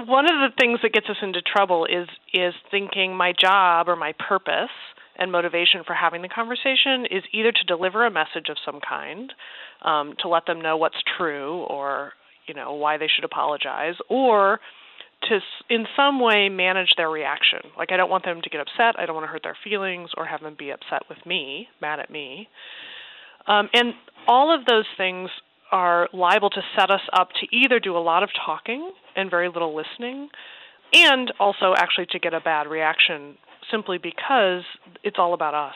one of the things that gets us into trouble is thinking my job or my purpose and motivation for having the conversation is either to deliver a message of some kind, to let them know what's true or, why they should apologize, or to in some way manage their reaction. Like, I don't want them to get upset. I don't want to hurt their feelings or have them be upset with me, mad at me. And all of those things are liable to set us up to either do a lot of talking and very little listening, and also actually to get a bad reaction simply because it's all about us.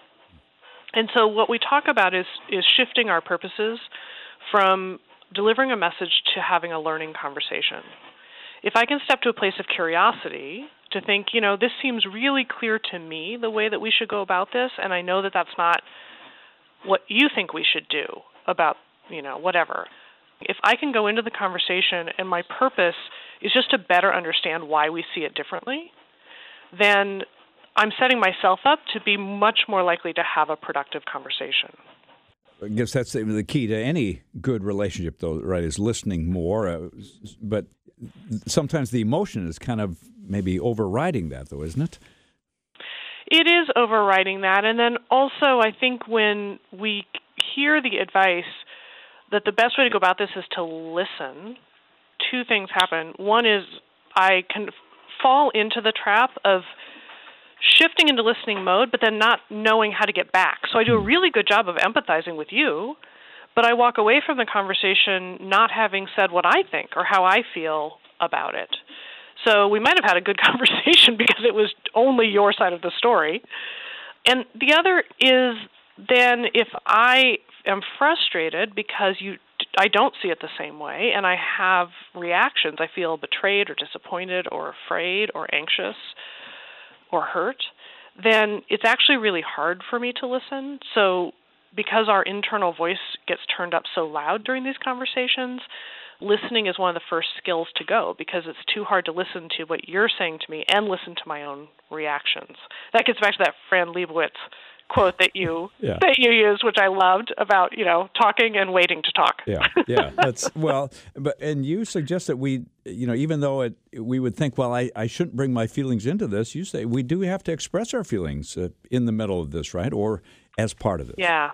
And so what we talk about is shifting our purposes from delivering a message to having a learning conversation. If I can step to a place of curiosity to think, this seems really clear to me, the way that we should go about this, and I know that that's not what you think we should do about, whatever. If I can go into the conversation and my purpose is just to better understand why we see it differently, then I'm setting myself up to be much more likely to have a productive conversation. I guess that's the key to any good relationship, though, right, is listening more. But sometimes the emotion is kind of maybe overriding that, though, isn't it? It is overriding that. And then also, I think when we hear the advice that the best way to go about this is to listen, two things happen. One is I can fall into the trap of shifting into listening mode, but then not knowing how to get back. So I do a really good job of empathizing with you, but I walk away from the conversation not having said what I think or how I feel about it. So we might have had a good conversation because it was only your side of the story. And the other is then if I am frustrated because I don't see it the same way and I have reactions, I feel betrayed or disappointed or afraid or anxious or hurt, then it's actually really hard for me to listen. So because our internal voice gets turned up so loud during these conversations, listening is one of the first skills to go because it's too hard to listen to what you're saying to me and listen to my own reactions. That gets back to that Fran Lebowitz quote that you used, which I loved about, talking and waiting to talk. Yeah. That's and you suggest that we, even though we would think, well, I shouldn't bring my feelings into this, you say we do have to express our feelings in the middle of this, right? Or as part of this. Yeah.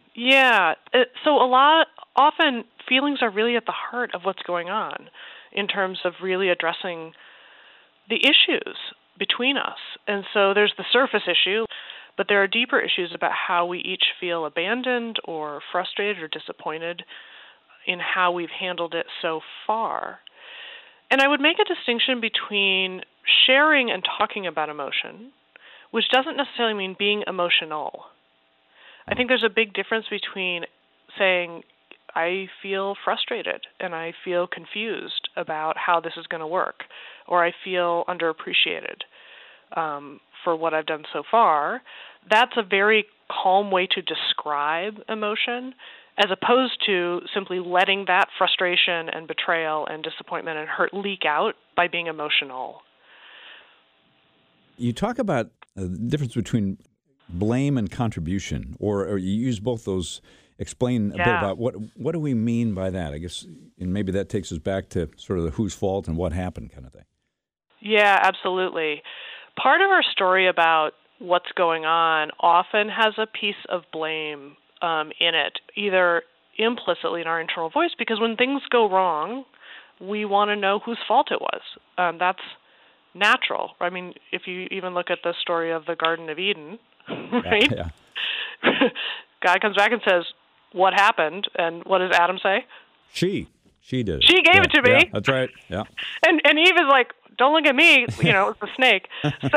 So often feelings are really at the heart of what's going on in terms of really addressing the issues between us. And so there's the surface issue, but there are deeper issues about how we each feel abandoned or frustrated or disappointed in how we've handled it so far. And I would make a distinction between sharing and talking about emotion, which doesn't necessarily mean being emotional. I think there's a big difference between saying, I feel frustrated and I feel confused about how this is going to work, or I feel underappreciated for what I've done so far. That's a very calm way to describe emotion, as opposed to simply letting that frustration and betrayal and disappointment and hurt leak out by being emotional. You talk about the difference between blame and contribution, or you use both those. Explain a bit about what do we mean by that? I guess, and maybe that takes us back to sort of the whose fault and what happened kind of thing. Yeah, absolutely. Part of our story about what's going on often has a piece of blame in it, either implicitly in our internal voice, because when things go wrong, we want to know whose fault it was. That's natural. I mean, if you even look at the story of the Garden of Eden, right? Yeah. God comes back and says, what happened? And what does Adam say? She did. She gave it to me. Yeah, that's right. Yeah. And Eve is like, don't look at me. It's the snake.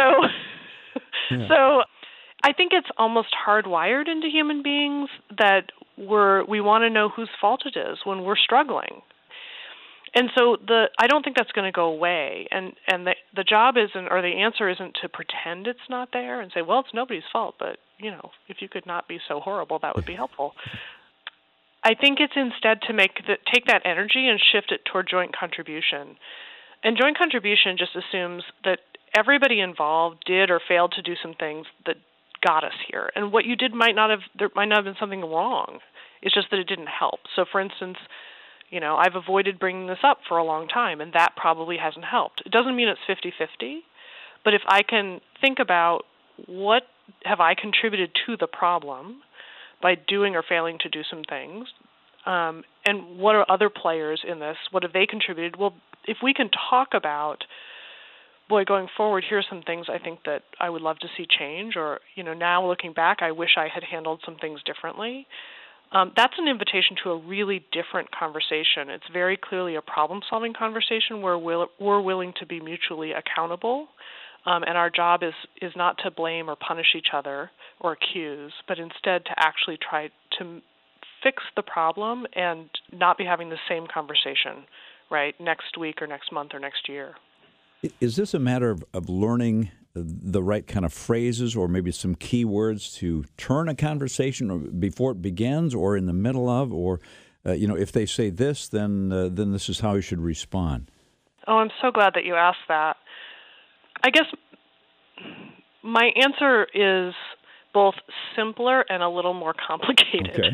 So I think it's almost hardwired into human beings that we want to know whose fault it is when we're struggling. And so I don't think that's going to go away. And the job isn't, or the answer isn't to pretend it's not there and say, well, it's nobody's fault, but, if you could not be so horrible, that would be helpful. I think it's instead to take that energy and shift it toward joint contribution. And joint contribution just assumes that everybody involved did or failed to do some things that got us here. And what you did there might not have been something wrong. It's just that it didn't help. So, for instance, I've avoided bringing this up for a long time, and that probably hasn't helped. It doesn't mean it's 50-50, but if I can think about what have I contributed to the problem by doing or failing to do some things, and what are other players in this? What have they contributed? Well, if we can talk about, going forward, here's some things I think that I would love to see change, or, now looking back, I wish I had handled some things differently. That's an invitation to a really different conversation. It's very clearly a problem-solving conversation where we're willing to be mutually accountable, and our job is not to blame or punish each other or accuse, but instead to actually try to fix the problem and not be having the same conversation, right, next week or next month or next year. Is this a matter of learning the right kind of phrases or maybe some key words to turn a conversation before it begins or in the middle of, or, if they say this, then this is how you should respond? Oh, I'm so glad that you asked that. I guess my answer is both simpler and a little more complicated. Okay.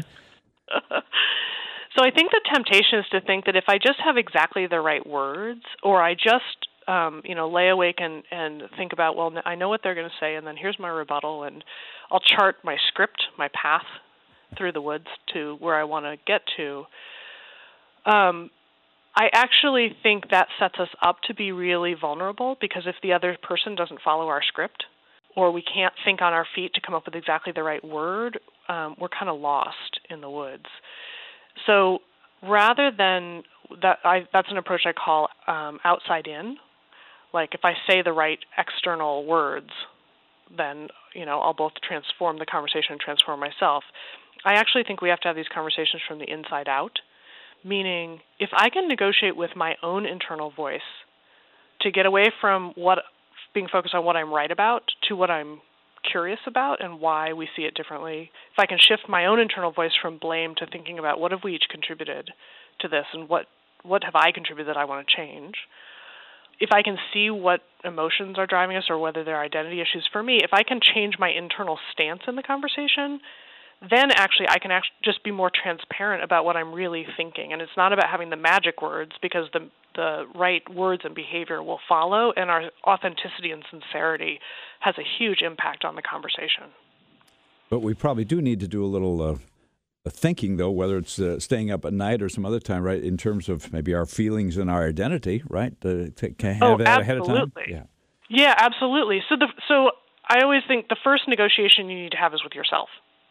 So I think the temptation is to think that if I just have exactly the right words, or I just lay awake and think about, well, I know what they're going to say, and then here's my rebuttal, and I'll chart my script, my path through the woods to where I want to get to. I actually think that sets us up to be really vulnerable, because if the other person doesn't follow our script, or we can't think on our feet to come up with exactly the right word, we're kind of lost in the woods. So rather than that, that's an approach I call outside in. Like if I say the right external words, then I'll both transform the conversation and transform myself. I actually think we have to have these conversations from the inside out, meaning if I can negotiate with my own internal voice to get away from being focused on what I'm right about to what I'm curious about and why we see it differently, if I can shift my own internal voice from blame to thinking about what have we each contributed to this and what have I contributed that I want to change, if I can see what emotions are driving us or whether they're identity issues for me, if I can change my internal stance in the conversation, then actually I can just be more transparent about what I'm really thinking. And it's not about having the magic words, because the right words and behavior will follow, and our authenticity and sincerity has a huge impact on the conversation. But we probably do need to do a little thinking, though, whether it's staying up at night or some other time, right, in terms of maybe our feelings and our identity, right? To have that ahead of time? Yeah, absolutely. So I always think the first negotiation you need to have is with yourself.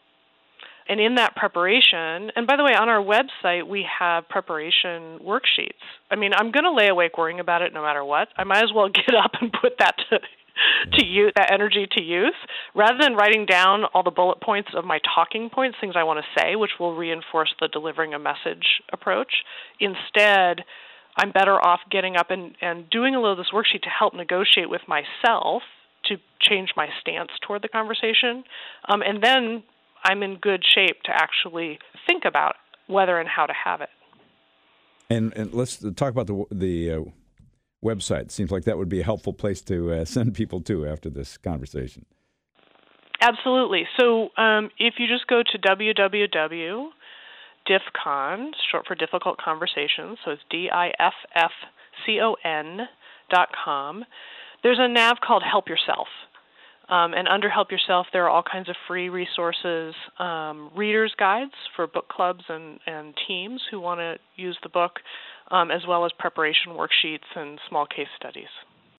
And in that preparation, and by the way, on our website, we have preparation worksheets. I mean, I'm going to lay awake worrying about it no matter what. I might as well get up and put that to use, that energy to use, rather than writing down all the bullet points of my talking points, things I want to say, which will reinforce the delivering a message approach. Instead, I'm better off getting up and doing a little of this worksheet to help negotiate with myself to change my stance toward the conversation. And then I'm in good shape to actually think about whether and how to have it. And let's talk about the website. Seems like that would be a helpful place to send people to after this conversation. Absolutely. So if you just go to www.diffcon, short for Difficult Conversations, so it's DIFFCON.com, there's a nav called Help Yourself. And under Help Yourself, there are all kinds of free resources, reader's guides for book clubs and teams who want to use the book, as well as preparation worksheets and small case studies.